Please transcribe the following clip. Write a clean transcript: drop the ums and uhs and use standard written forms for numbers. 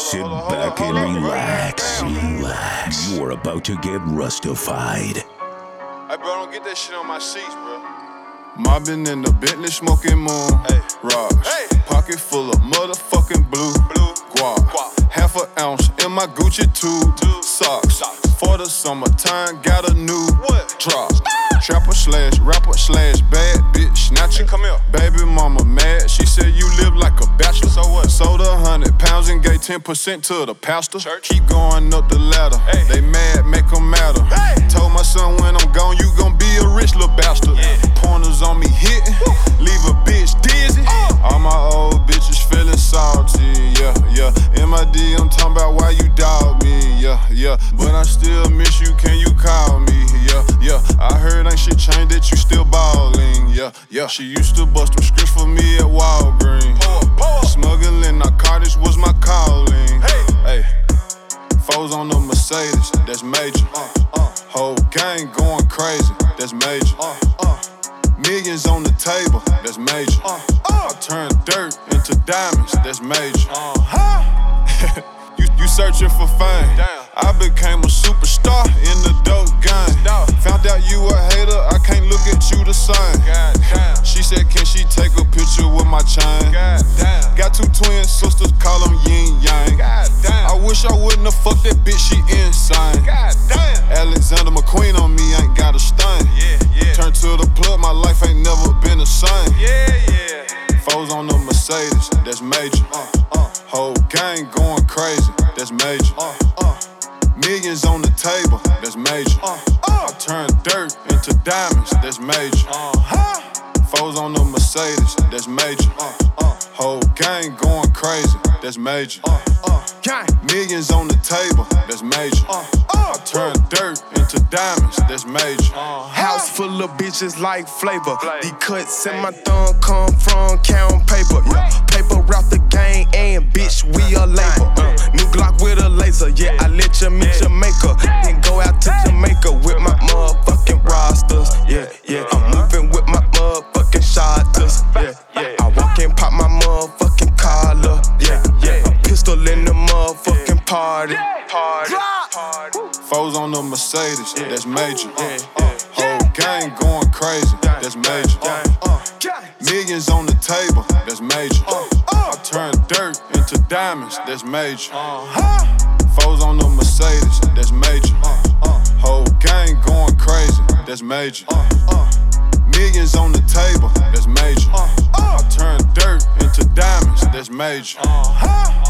Sit back and relax. You are about to get rustified. Hey, bro, don't get that shit on my sheets, bro. Mobbing in the Bentley, smoking moon. Hey. Rocks. Hey. Pocket full of motherfucking blue. Guap. Half an ounce in my Gucci tube. Socks. For the summertime, got a new drop. Trapper slash rapper slash bad bitch snatcher. Hey, come here. Baby mama mad, she said you live like a bachelor. So what? Sold 100 pounds and gave 10% to the pastor. Church. Keep going up the ladder. Hey. They mad, make them matter. Hey. Told my son when I'm gone, you gon' be a rich little bastard. Yeah. Pointers on me hitting, leave a bitch dizzy. All my old bitches feeling salty, yeah. MID, I'm talking about why you dog me, yeah. But I still miss you, can you call me, yeah. I heard ain't shit changed, that you still ballin', yeah. She used to bust them scripts for me at Walgreens. Smuggling narcotics was my calling. Hey. Foes on the Mercedes, that's major. Whole gang going crazy, that's major. Millions on the table, that's major. I turn dirt into diamonds, that's major. You searching for fame. I became a superstar in the dope game. Found out you a hater, I can't look at you the same. She said, can she take a picture with my chain? Got two twin sisters, call them yin yang. I wish I wouldn't have fucked that bitch, she insane. Alexander McQueen on me, ain't got a stain. Turn to the plug, my life ain't never been the same. Foes on the Mercedes, that's major. Whole gang going crazy, that's major. Millions on the table, that's major. I turn dirt into diamonds, that's major. Foes on the Mercedes, that's major. Whole gang going crazy, that's major. Millions on the table, that's major. I turn dirt into diamonds, that's major. House full of bitches like flavor. These cuts in my thumb come from count paper. Paper route the gang and bitch, we a label. New Glock with a laser, yeah, I let you meet your maker. Then go out to Jamaica with my motherfucking rosters. Yeah. I'm moving with my motherfucking shotters. Yeah. I walk and pop my motherfucking collar. Yeah. Pistol in the motherfucking party. Foes on the Mercedes, that's major. Whole gang going crazy, that's major. Millions on the table, that's major. I turn dirt into diamonds, that's major. Foes on the Mercedes, that's major. Whole gang going crazy, that's major. Millions on the table, that's major. I turn dirt into diamonds, that's major.